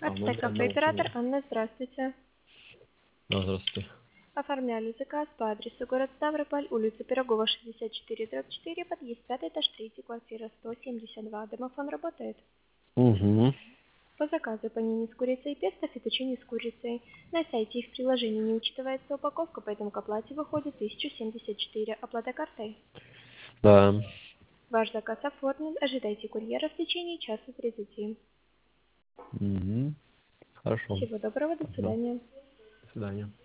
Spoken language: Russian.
Артель кафе оператор Анна, здравствуйте. Здравствуйте. Оформляли заказ по адресу город Ставрополь, улица Пирогова, 64/4, подъезд 5, этаж 3, квартира 172. Домофон работает? Угу. По заказу панини с курицей и песто, фетучини с курицей. На сайте и в приложении не учитывается упаковка, поэтому к оплате выходит 1074. Оплата картой. Да. Ваш заказ оформлен. Ожидайте курьера в течение часа 30. Угу. Хорошо. Всего доброго, до свидания. До свидания.